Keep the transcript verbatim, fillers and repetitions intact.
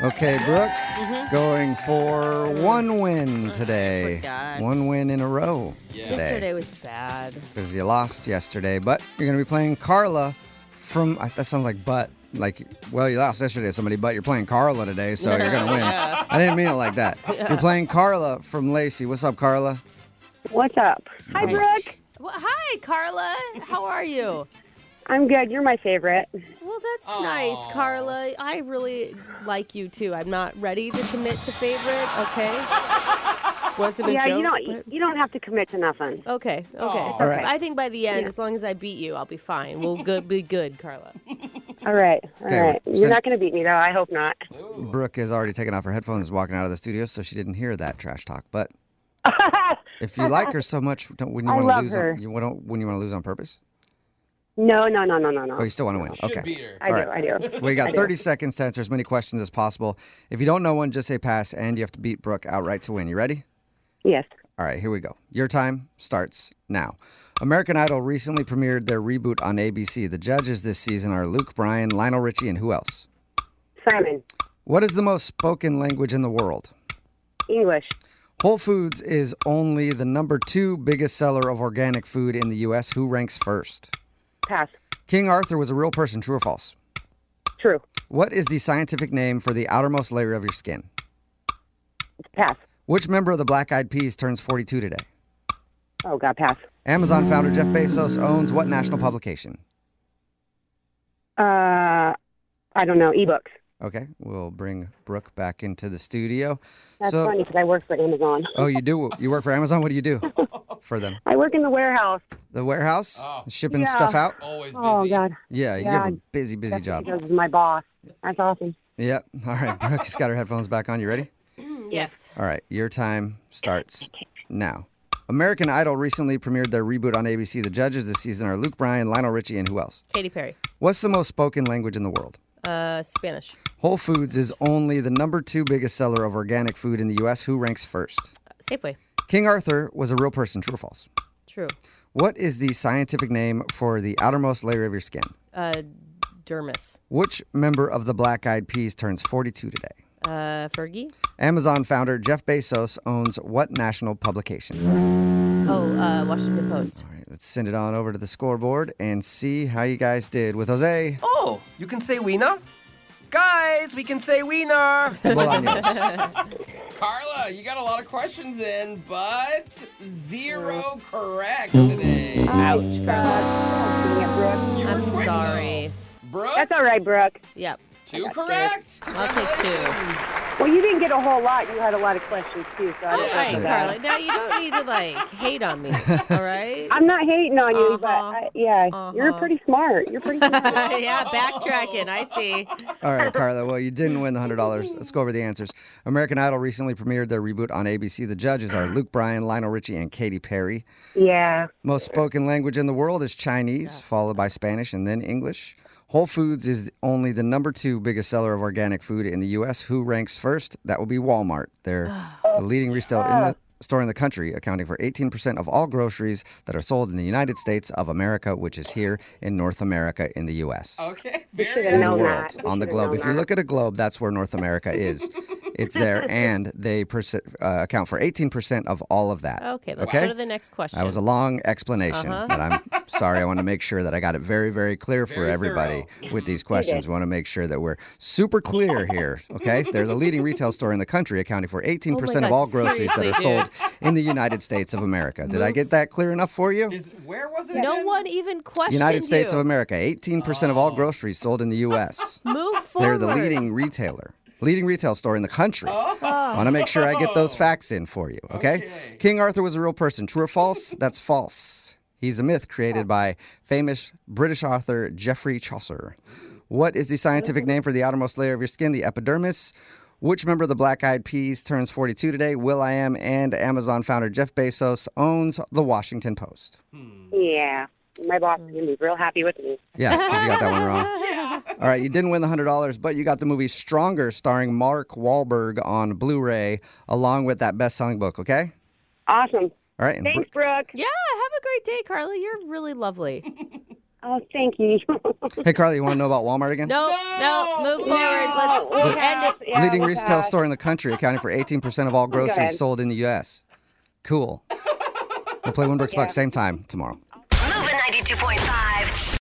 Okay, Brooke, mm-hmm. going for one win today. One win in a row yeah. today. Yesterday was bad. Because you lost yesterday, but you're going to be playing Carla from, that sounds like but, like, well, you lost yesterday to somebody, but you're playing Carla today, so you're going to win. yeah. I didn't mean it like that. Yeah. You're playing Carla from Lacey. What's up, Carla? What's up? Hi, Brooke. Well, hi, Carla. How are you? I'm good. You're my favorite. Well, that's Aww. nice, Carla. I really like you, too. I'm not ready to commit to favorite, okay? Wasn't a yeah, joke. you don't but... you don't have to commit to nothing. Okay, okay. All right. I think by the end, Yeah. as long as I beat you, I'll be fine. We'll good, be good, Carla. All right. All Okay, right. well, You're send- not going to beat me, though. I hope not. Brooke has already taken off her headphones, walking out of the studio, so she didn't hear that trash talk. But if you like her so much, don't, when you I want to love lose, her. on, you don't, when you want to lose on purpose, No, no, no, no, no, no. oh, you still want to win. Should Okay. beat her. I All do. right. I do. We got I do. thirty seconds to answer as many questions as possible. If you don't know one, just say pass, and you have to beat Brooke outright to win. You ready? Yes. All right, here we go. Your time starts now. American Idol recently premiered their reboot on A B C. The judges this season are Luke Bryan, Lionel Richie, and who else? Simon. What is the most spoken language in the world? English. Whole Foods is only the number two biggest seller of organic food in the U S. Who ranks first? Pass. King Arthur was a real person, true or false? True. What is the scientific name for the outermost layer of your skin? Pass. Which member of the Black Eyed Peas turns forty-two today? Oh, God, pass. Amazon founder Jeff Bezos owns what national publication? Uh, I don't know. Ebooks. Okay, we'll bring Brooke back into the studio. That's so, funny because I work for Amazon. Oh, you do? You work for Amazon? What do you do for them? I work in the warehouse. The warehouse? Oh. Shipping Yeah. stuff out? Always busy. Oh, God. Yeah, you Yeah, have a busy, busy That's job. because of my boss. That's awesome. Yep. All right, Brooke's got her headphones back on. You ready? Yes. All right, your time starts now. American Idol recently premiered their reboot on A B C. The judges this season are Luke Bryan, Lionel Richie, and who else? Katy Perry. What's the most spoken language in the world? Uh, Spanish. Whole Foods is only the number two biggest seller of organic food in the U S. Who ranks first? Safeway. King Arthur was a real person, true or false? True. What is the scientific name for the outermost layer of your skin? Uh, Dermis. Which member of the Black Eyed Peas turns forty-two today? Uh, Fergie. Amazon founder Jeff Bezos owns what national publication? Oh, uh, Washington Post. All right, let's send it on over to the scoreboard and see how you guys did with Jose. Oh, you can say wiener? Guys, we can say wiener. Bolaños. Carla, you got a lot of questions in, but zero correct today. Ouch, Carla. Dang it, Brooke. You were I'm quick, sorry. though. Brooke, That's all right, Brooke. Yep. two correct. I'll take two. Well, you didn't get a whole lot. You had a lot of questions, too. So I All don't right, feel bad. Carla. Now you don't need to like hate on me. All right. I'm not hating on you, but Uh-huh. I, yeah, you're Uh-huh. pretty smart. You're pretty smart. yeah, backtracking. I see. All right, Carla. Well, you didn't win the one hundred dollars. Let's go over the answers. American Idol recently premiered their reboot on A B C. The judges are Luke Bryan, Lionel Richie, and Katy Perry. Yeah. Most spoken language in the world is Chinese, followed by Spanish and then English. Whole Foods is only the number two biggest seller of organic food in the U S. Who ranks first? That will be Walmart. They're the leading retail in the store in the country, accounting for eighteen percent of all groceries that are sold in the United States of America, which is here in North America in the U S. Okay, should very have In good. the known world, that. We on the should have globe. known If you that. look at a globe, that's where North America is. It's there, and they perce- uh, account for eighteen percent of all of that. Okay, let's Okay? go to the next question. That was a long explanation, Uh-huh. but I'm sorry. I want to make sure that I got it very, very clear for Very everybody thorough. with these questions. We want to make sure that we're super clear here, okay? They're the leading retail store in the country, accounting for eighteen percent Oh my of all God, groceries that are seriously, sold in the United States of America. Did I get that clear enough for you? Is where was it? no again? one even questioned United States you. of America, eighteen percent of all groceries sold in the U S. Move They're forward. the leading retailer. Leading retail store in the country. Oh. I want to make sure I get those facts in for you, okay? Okay. King Arthur was a real person. True or false? That's false. He's a myth created by famous British author Geoffrey Chaucer. What is the scientific name for the outermost layer of your skin? The epidermis. Which member of the Black Eyed Peas turns forty-two today? will.i.am and Amazon founder Jeff Bezos owns the Washington Post. Yeah. My boss is going to be real happy with me. Yeah, because you got that one wrong. All right, you didn't win the one hundred dollars, but you got the movie Stronger starring Mark Wahlberg on Blu-ray along with that best-selling book, okay? Awesome. All right. And Thanks, Brooke. Yeah, have a great day, Carla. You're really lovely. Oh, thank you. Hey, Carly, you want to know about Walmart again? No, no, No! move forward. Let's we'll end pass. it. Yeah, Leading we'll retail pass. store in the country, accounting for eighteen percent of all groceries ahead. sold in the U S. Cool. We'll play Winbrook's Yeah. Bucks same time tomorrow. Moving ninety-two point five.